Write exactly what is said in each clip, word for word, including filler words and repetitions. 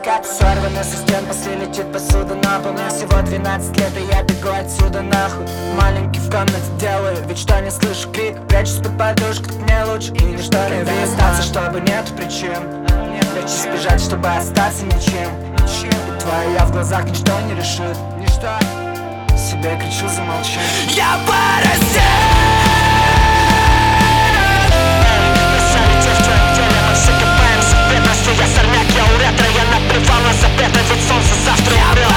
Как сорвано со стен, после летит посуда на пол. Мне всего двенадцать лет, и я бегу отсюда нахуй. Маленький в комнате делаю, ведь что не слышу крик. Прячусь под подушкой, мне лучше и ничто не видно. Остаться, чтобы нету причин. Легче сбежать, чтобы остаться ничем. И твое я в глазах ничто не решит. Себе кричу, замолчи. Я поросят! Я сорняк, я у ретро, я наплевал на запреты, ведь солнце завтра умрет.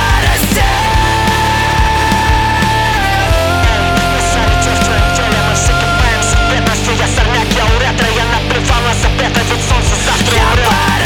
Я сорняк, я у ретро, я наплевал на запреты, ведь солнце завтра умрет.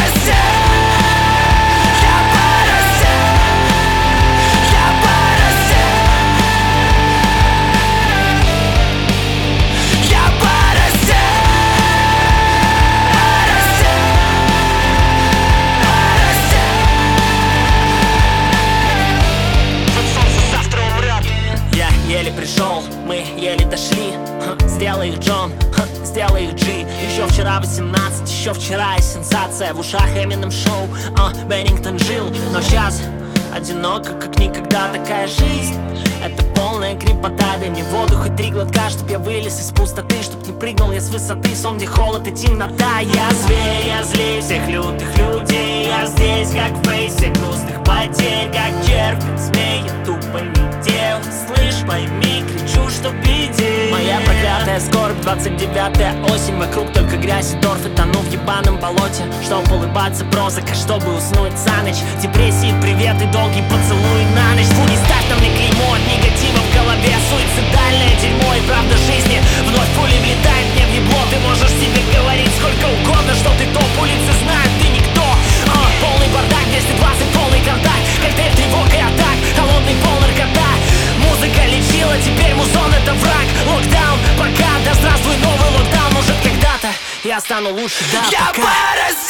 Еле пришел, мы еле дошли. Ха, сделай их Джон, ха, сделай их Джи. Еще вчера восемнадцать, еще вчера и сенсация. В ушах Эминем шоу, а, Беннингтон жил. Но сейчас одиноко, как никогда. Такая жизнь, это полная крепота. Дай мне воду, хоть три глотка, чтоб я вылез из пустоты. Чтоб не прыгнул я с высоты, сон, где холод и темнота. Я зверь, я злей всех лютых людей. Я здесь, как в фейсе грустных потерь. Как червь, как змей, я тупо не дел. Слышь, пойми, кричу, что беде. Моя проклятая скорбь, двадцать девятая осень. Вокруг только грязь и торф, и тону в ебаном болоте. Чтоб улыбаться прозака, чтобы уснуть за ночь. Депрессии привет и долгий поцелуй на ночь. Фу, не ставь на мне клеймо от негатива в голове. Суицидальное дерьмо и правда жизни. Вновь пули влетает мне в ебло. Ты можешь себе говорить сколько угодно, что ты топ, улицы знают, ты никто. а, Полный бардак, двести двадцать, полный контакт. Коктейль, тревога и атак, холодный пол наркота. Музыка лечила, теперь музон это враг. Локдаун, пока, да здравствуй новый локдаун. Может когда-то я стану лучше, да, Я пока.